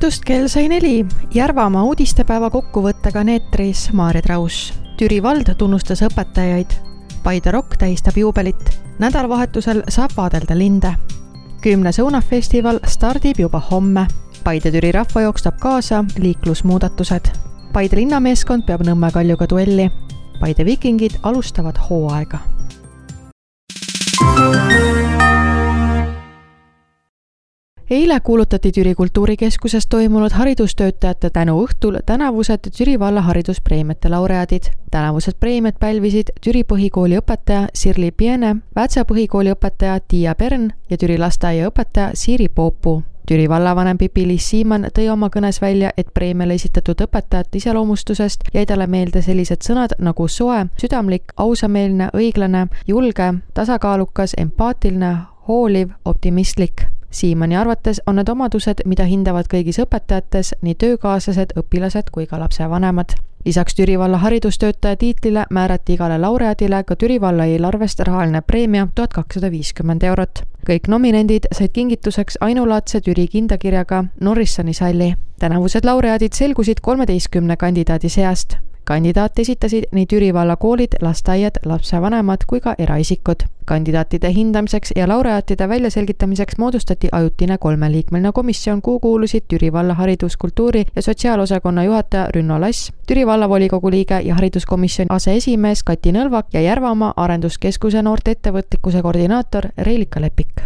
õhtust kell sai 4. Järvamaa uudistepäeva kokkuvõttega neetris Maaret Raus. Türi vald tunnustas õpetajaid. Paide Rock tähistab juubelit. Nädalavahetusel saab vaadelda linde. 10. õunafestival stardib juba homme. Paide-Türi rahva jookstab kaasa liiklusmuudatused. Paide linnameeskond peab Nõmme Kaljuga duelli. Paide Vikingid alustavad hooaega. Eile kuulutati Türi kultuurikeskuses toimunud haridustöötajate tänuõhtul tänavused Türi valla hariduspreemiate laureaadid. Tänavused preemiad pälvisid Türi põhikooli õpetaja Sirli Piene, Väätsa põhikooli õpetaja Tiia Pern ja Türi lasteaia õpetaja Siiri Poopuu. Türi vallavanem Pipi-Liis Siimann tõi oma kõnes välja, et preemiale esitatud õpetajate iseloomustusest jäi talle meelde sellised sõnad nagu soe, südamlik, ausameelne, õiglane, julge, tasakaalukas, empaatiline, hooliv, optimistlik. Siimanni arvates on need omadused, mida hindavad kõigis õpetajates, nii töökaaslased, õpilased kui ka lapsevanemad. Lisaks Türi valla haridustöötaja tiitlile määrati igale laureaadile ka Türi valla eelarvest rahaline preemia 1250 eurot. Kõik nominendid said kingituseks ainulaadse Türi kindakirjaga Norrissoni salli. Tänavused laureaadid selgusid 13 kandidaadi seast. Kandidaate esitasid nii Türi valla koolid, lasteaiad, lapsevanemad kui ka eraisikud. Kandidaatide hindamiseks ja laureaatide väljaselgitamiseks moodustati ajutine 3-liikmeline komisjon, kuhu kuulusid Türi valla haridus-, kultuuri- ja sotsiaalosakonna juhataja Rünno Lass, Türi valla volikogu liige ja hariduskomisjoni aseesimees Kati Nõlvak ja Järvamaa arenduskeskuse noorte ettevõtlikkuse koordinaator Reelika Lepik.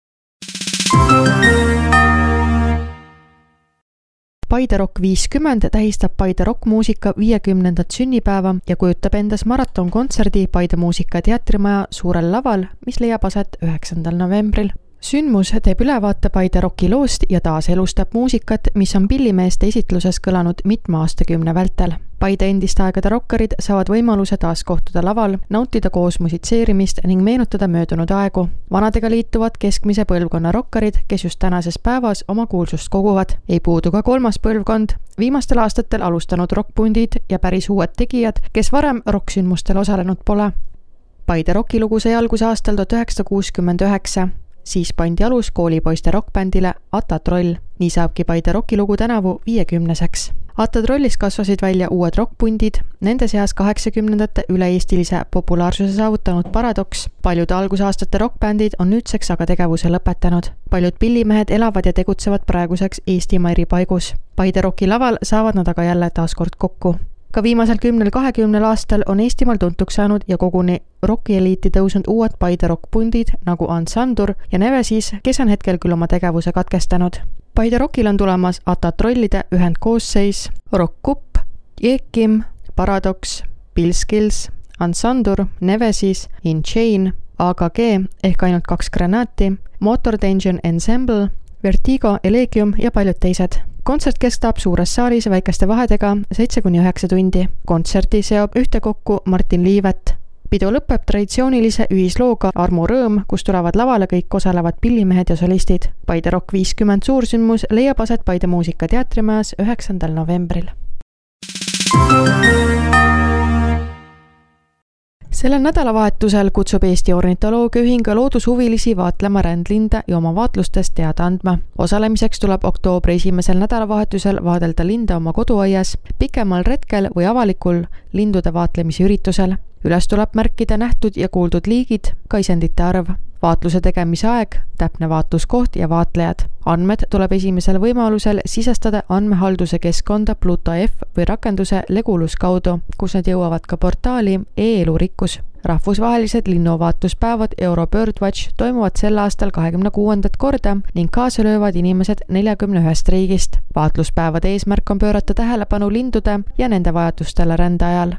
Paide Rock 50 tähistab Paide rockmuusika 50. sünnipäeva ja kujutab endas maratonkontserdi Paide muusika teatrimaja suurel laval, mis leiab aset 9. novembril. Sündmus teeb ülevaate Paide Rocki loost ja taas elustab muusikat, mis on pillimeeste esitluses kõlanud mitme aastakümne vältel. Paide endiste aegade rokkarid saavad võimaluse taas kohtuda laval, nautida koos musitseerimist ning meenutada möödunud aegu. Vanadega liituvad keskmise põlvkonna rokkarid, kes just tänases päevas oma kuulsust koguvad. Ei puudu ka kolmas põlvkond, viimastel aastatel alustanud rockpundid ja päris uued tegijad, kes varem rocksündmustel osalenud pole. Paide Rocki lugu sai alguse aastal 1969. Siis pandi alus koolipoiste rockbändile Ata Troll. Nii saabki Paide Rocki lugu tänavu 50-seks. Ata Trollis kasvasid välja uued rockpundid, nende seas 80-ndate üle-eestilise populaarsuse saavutanud Paradoks. Paljud algusaastate rockbändid on nüüdseks aga tegevuse lõpetanud. Paljud pillimehed elavad ja tegutsevad praeguseks Eestimaa eri paigus. Paide Rocki laval saavad nad aga jälle taaskord kokku. Ka viimasel 10-20 aastal on Eestimaal tuntuks saanud ja koguni rockieliiti tõusnud uued Paide rockpundid nagu Ansandur ja Nevesis, kes on hetkel küll oma tegevuse katkestanud. Paide Rockil on tulemas Ata Trollide ühendkoosseis, Rock Kupp, Jeekim, Paradoks, Pilskils, Ansandur, Nevesis, In Chain, AKG ehk ainult 2 granaati, Motor Tension Ensemble, Vertigo, Elegium ja paljud teised. Kontsert kestab suures saalis väikeste vahedega 7-9 tundi. Kontserti seob ühtekokku Martin Liivet. Pidu lõpeb traditsioonilise ühislooga Armu Rõõm, kus tulevad lavale kõik osalevad pillimehed ja solistid. Paide Rock 50 suursündmus leiab aset Paide muusika teatrimajas 9. novembril. Sellel nädalavahetusel kutsub Eesti Ornitoloogia Ühing loodushuvilisi vaatlema rändlinde ja oma vaatlustest teada andma. Osalemiseks tuleb oktoobri 1. nädalavahetusel vaadelda linde oma koduaias, pikemal retkel või avalikul lindude vaatlemise üritusel. Üles tuleb märkida nähtud ja kuuldud liigid, ka isendite arv. Vaatluse tegemise aeg, täpne vaatluskoht ja vaatlejad. Andmed tuleb esimesel võimalusel sisestada andmehalduse keskkonda Pluto F või rakenduse Legulus kaudu, kus nad jõuavad ka portaali e-elurikkus. Rahvusvahelised linnuvaatluspäevad Euro Birdwatch toimuvad sel aastal 26. korda ning kaasa löövad inimesed 41 riigist. Vaatluspäevade eesmärk on pöörata tähelepanu lindude ja nende vajadustele rände ajal.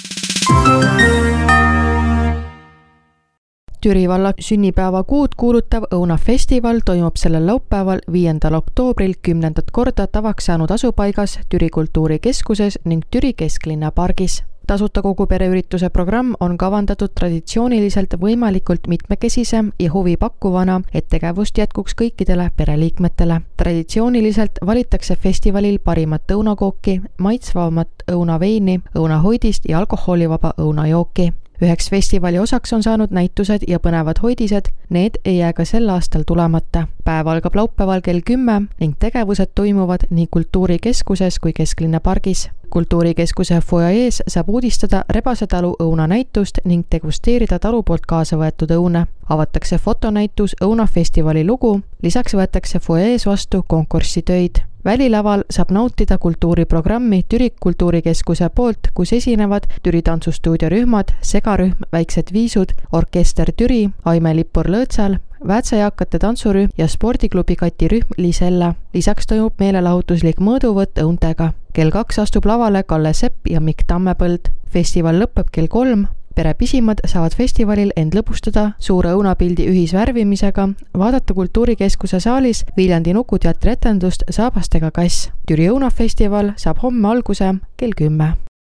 Türi valla sünnipäeva kuud kuulutav õunafestival toimub sellel laupäeval 5. oktoobril 10. korda tavaks saanud asupaigas Türi kultuurikeskuses ning Türi kesklinna pargis. Tasuta kogu pereürituse programm on kavandatud traditsiooniliselt võimalikult mitmekesisem ja huvipakkuvana, et tegevust jätkuks kõikidele pereliikmetele. Traditsiooniliselt valitakse festivalil parimat õunakooki, maitsvamat õunaveini, õunahoidist ja alkoholivaba õunajooki. Üheks festivali osaks on saanud näitused ja põnevad hoidised, need ei jää ka sel aastal tulemata. Päev algab laupäeval kell 10 ning tegevused toimuvad nii Kultuurikeskuses kui Kesklinna pargis. Kultuurikeskuse foajees saab uudistada Rebasetalu õunanäitust ning degusteerida talu poolt kaasa võetud õune. Avatakse fotonäitus õunafestivali lugu, lisaks võetakse foajees vastu konkurssitöid. Välilaval saab nautida kultuuriprogrammi Türi Kultuurikeskuse poolt, kus esinevad Türi tantsustuudio rühmad, segarühm Väiksed viisud, orkester Türi, Aime Lippur Lõõtsal, Väätsajakate tantsurühm ja spordiklubi Katirühm Lisella. Lisaks toimub meelelahutuslik mõõduvõtt õuntega. Kell 2 astub lavale Kalle Sepp ja Mikk Tammepõld. Festival lõpeb kell 3. Pere pisimad saavad festivalil end lõbustada suure õunapildi ühisvärvimisega, vaadata Kultuurikeskuse saalis Viljandi Nukuteatri etendust Saabastega kass. Türi õunafestival saab homme alguse kell 10.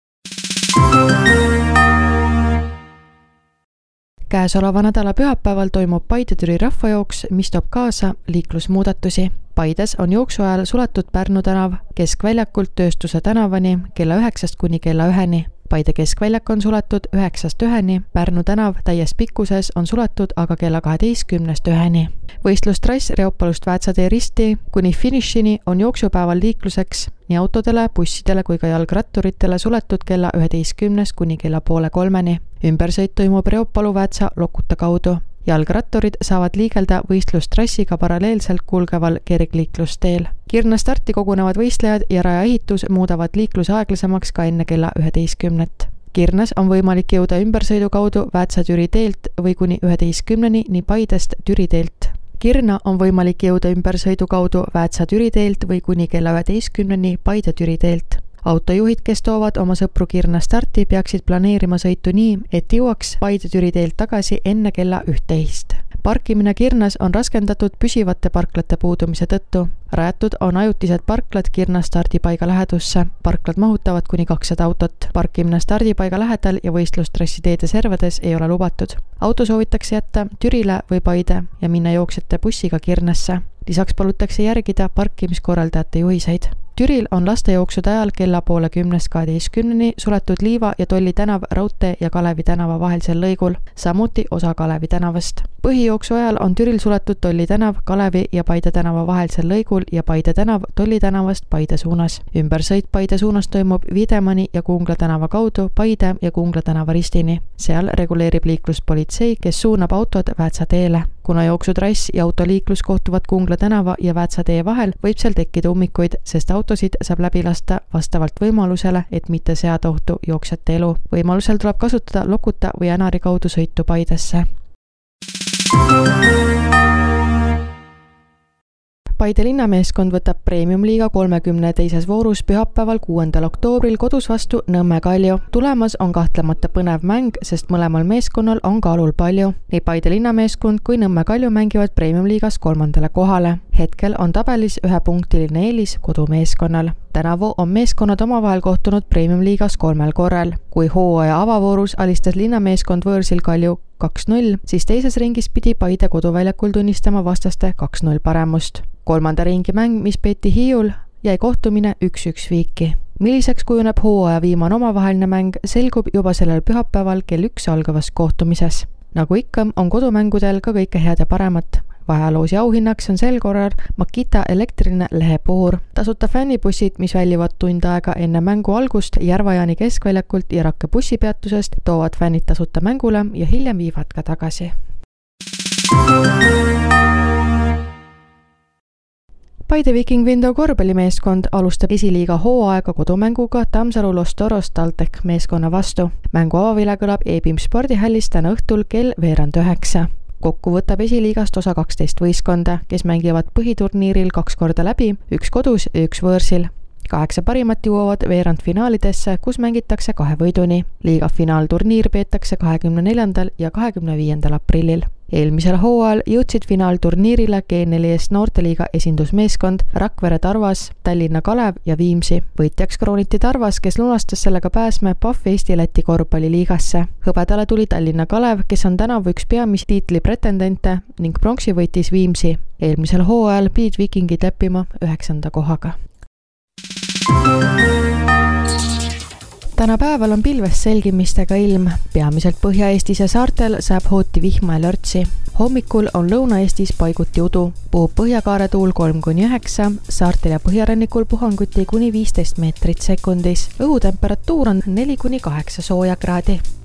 Käesoleva nädala pühapäeval toimub Paide-Türi rahvajooks, mis toob kaasa liiklusmuudatusi. Paides on jooksu ajal suletud Pärnu tänav Keskväljakult Tööstuse tänavani kella 9 kuni kella 1. Paide keskväljak on suletud 9-1, Pärnu tänav täies pikkuses on suletud aga kella 12-1. Võistlustrass Reopalust Väätsatee risti kuni finišini on jooksupäeval liikluseks nii autodele, bussidele kui ka jalgratturitele suletud kella 11 kuni kella 2:30. Ümbersõit toimub Reopalu Väätsa Lokuta kaudu. Jalgratturid saavad liigelda võistlustrassiga paralleelselt kulgeval kergliiklusteel. Kirna starti kogunevad võistlejad ja rajaehitus muudavad liikluse aeglasemaks ka enne kella 11. Kirnas on võimalik jõuda ümbersõidu kaudu Väätsa-Türi teelt või kuni 11-ni nii Paidest Türi teelt. Kirna on võimalik jõuda ümbersõidu kaudu Väätsa-Türi teelt või kuni kella 11-ni Paide-Türi teelt. Autojuhid, kes toovad oma sõpru Kirna starti, peaksid planeerima sõitu nii, et jõuaks Paide-Türi teelt tagasi enne kella 11. Parkimine Kirnas on raskendatud püsivate parklate puudumise tõttu. Rajatud on ajutised parklad Kirna stardipaiga lähedusse. Parklad mahutavad kuni 200 autot. Parkimine stardipaiga lähedal ja võistlustrassi teede servades ei ole lubatud. Auto soovitakse jätta Türile või Paide ja minna jooksjate bussiga Kirnasse. Lisaks palutakse järgida parkimiskorraldajate juhiseid. Türil on lastejooksude ajal kella 10:12 suletud Liiva ja Tolli tänav Raudtee ja Kalevi tänava vahelisel lõigul, samuti osa Kalevi tänavast. Põhijooksu ajal on Türil suletud Tolli tänav Kalevi ja Paide tänava vahelisel lõigul ja Paide tänav Tolli tänavast Paide suunas. Ümbersõit Paide suunas toimub Videmani ja Kungla tänava kaudu Paide ja Kungla tänava ristini. Seal reguleerib liikluspolitsei, kes suunab autod Väätsa teele. Kuna jooksutrass ja autoliiklus kohtuvad Kungla tänava ja Väätsa tee vahel, võib seal tekkida ummikuid, sest autosid saab läbi lasta vastavalt võimalusele, et mitte seada ohtu jooksjate elu. Võimalusel tuleb kasutada Lokuta või Änari kaudu sõitu Paidesse. Paide linnameeskond võtab Premium-liiga 32. voorus pühapäeval 6. oktoobril kodus vastu Nõmme Kalju. Tulemas on kahtlemata põnev mäng, sest mõlemal meeskonnal on kaalul palju. Nii Paide linnameeskond kui Nõmme Kalju mängivad Premium-liigas 3. kohale. Hetkel on tabelis 1-punktiline eelis kodumeeskonnal. Tänavu on meeskonnad omavahel kohtunud Premium-liigas 3 korral. Kui hooaja avavoorus alistas linnameeskond võõrsil Kalju 2-0, siis teises ringis pidi Paide koduväljakul tunnistama vastaste 2-0 paremust. 3. ringi mäng, mis peeti Hiiul, jäi kohtumine 1-1 viiki. Milliseks kujuneb hooaja viimane omavaheline mäng, selgub juba sellel pühapäeval kell 1 algavas kohtumises. Nagu ikka, on kodumängudel ka kõike head ja paremat. Vahealoosi auhinnaks on sel korral Makita elektriline lehepuhur. Tasuta fännibussid, mis väljuvad tund aega enne mängu algust Järvajaani keskväljakult ja Rakke bussipeatusest, toovad fännid tasuta mängule ja hiljem viivad ka tagasi. Paide Viking Window korvpallimeeskond alustab esiliiga hooaega kodumänguga Tammsalu Los Toros TalTech meeskonna vastu. Mängu avavile kõlab E-Beam spordihallis täna õhtul kell 8:15. Kokku võtab esiliigast osa 12 võistkonda, kes mängivad põhiturniiril 2 korda läbi, 1 kodus ja 1 võõrsil. 8 parimat jõuavad veerandfinaalidesse, kus mängitakse 2 võiduni. Liiga finaalturniir peetakse 24. ja 25. aprillil. Eelmisel hooajal jõudsid finaalturniirile G4S noorteliiga esindusmeeskond Rakvere Tarvas, Tallinna Kalev ja Viimsi. Võitjaks krooniti Tarvas, kes lunastas sellega pääsme PAF Eesti-Läti korvpalliliigasse. Hõbedale tuli Tallinna Kalev, kes on tänavu üks peamist tiitli pretendente ning pronksi võitis Viimsi. Eelmisel hooajal pidid Vikingid leppima 9. kohaga. Täna päeval on pilvest selgimistega ilm, peamiselt Põhja-Eestis ja saartel saab hooti vihma ja lörtsi. Hommikul on Lõuna-Eestis paiguti udu, puhub põhjakaare tuul 3–9, saartel ja põhjarannikul puhanguti kuni 15 meetrit sekundis. Õhutemperatuur on 4–8 soojakraadi.